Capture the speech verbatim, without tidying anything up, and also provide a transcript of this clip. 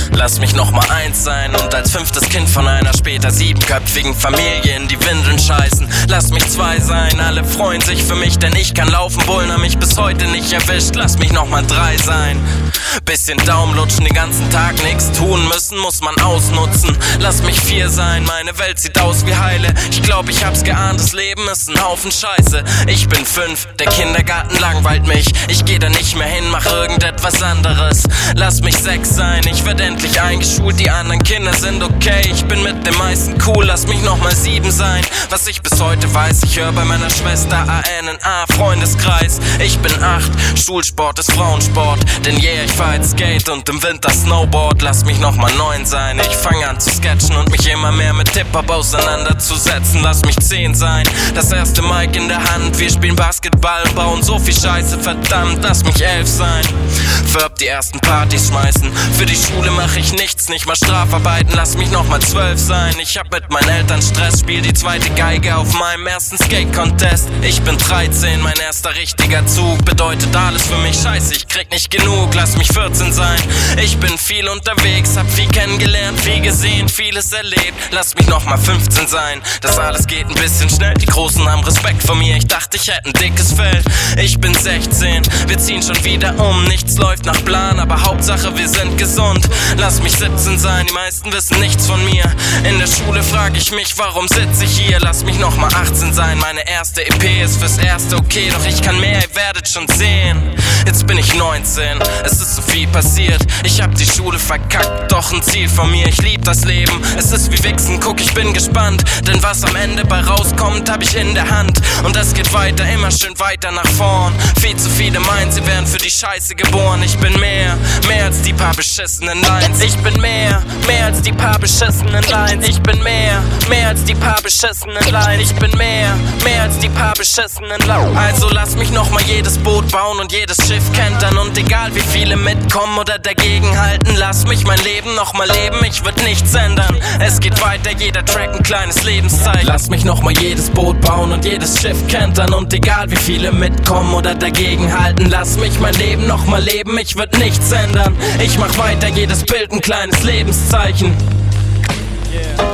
Lass mich noch mal eins sein und als fünftes Kind von einer später siebenköpfigen Familie in die Windeln scheißen. Lass mich zwei sein, alle freuen sich für mich, denn ich kann laufen, Bullen haben mich bis heute nicht erwischt. Lass mich noch mal drei sein. Bisschen Daumen lutschen, den ganzen Tag nix tun müssen, muss man ausnutzen. Lass mich vier sein, meine Welt sieht aus wie Heile. Ich glaub, ich hab's geahnt, das Leben ist ein Haufen Scheiße. Ich bin fünf, der Kindergarten langweilt mich. Ich geh da nicht mehr hin, mach irgendetwas anderes. Lass mich sechs sein, ich werd endlich eingeschult. Die anderen Kinder sind okay, ich bin mit den meisten cool. Lass mich nochmal sieben sein, was ich bis heute weiß. Ich hör bei meiner Schwester A N N A, Freundeskreis. Ich bin acht, Schulsport ist Frauensport. Denn yeah, ich fahr jetzt Skate und im Winter Snowboard. Lass mich nochmal neun sein, ich fang an zu sketchen und mich immer mehr mit Hip-Hop auseinanderzusetzen. Lass mich zehn sein, das erste Mic in der Hand. Wir spielen Basketball und bauen so viel Scheiße, verdammt. Lass mich elf sein, für ab die ersten Partys schmeißen. Für die Schule mach ich nichts, nicht mal Strafarbeiten. Lass mich nochmal zwölf sein, ich hab mit meinen Eltern Stress. Spiel die zweite Geige auf meinem ersten Skate-Contest. Ich bin dreizehn, mein erster richtiger Zug. Bedeutet alles für mich, scheiße, ich krieg nicht genug. Lass mich vierzehn sein, ich bin viel unterwegs. Hab viel kennengelernt, viel gesehen, vieles erlebt. Lass mich nochmal fünfzehn sein, das alles geht ein bisschen schnell. Die Großen haben Respekt vor mir, ich dachte ich hätte ein dickes Fell. Ich bin sechzehn, wir ziehen schon wieder um. Nichts läuft nach Plan, aber Hauptsache wir sind gesund. Lass mich siebzehn sein, die meisten wissen nichts von mir. In der Schule frag ich mich, warum sitz ich hier? Lass mich nochmal achtzehn sein, meine erste E P ist fürs Erste okay. Doch ich kann mehr, ihr werdet schon sehen. Jetzt bin ich neunzehn, es ist so viel passiert. Ich hab die Schule verkackt, doch ein Ziel von mir. Ich lieb das Leben, es ist wie Wichsen, guck, ich bin gespannt. Denn was am Ende bei rauskommt, hab ich in der Hand. Und es geht weiter, immer schön weiter nach vorn. Viel zu viele meinen, sie wären für die Scheiße geboren. Ich bin mehr, mehr als die paar beschissenen Lines. Ich bin mehr, mehr als die paar beschissenen Lines. Ich bin mehr, mehr als die paar beschissenen Lines. Ich bin mehr, mehr als die paar beschissenen Lines. Also lass mich nochmal jedes Boot bauen und jedes Schiff kentern. Und egal wie viele mitkommen oder dagegen halten, lass mich mein Leben nochmal leben, ich würd nichts ändern. Es geht weiter, jeder Track ein kleines Lebenszeichen. Lass mich nochmal jedes Boot bauen und jedes Schiff kentern. Und egal wie viele mitkommen oder dagegen halten, lass mich mein Leben nochmal leben, ich würd nichts ändern. Ich mach weiter, jedes Bild ein kleines Lebenszeichen. Yeah.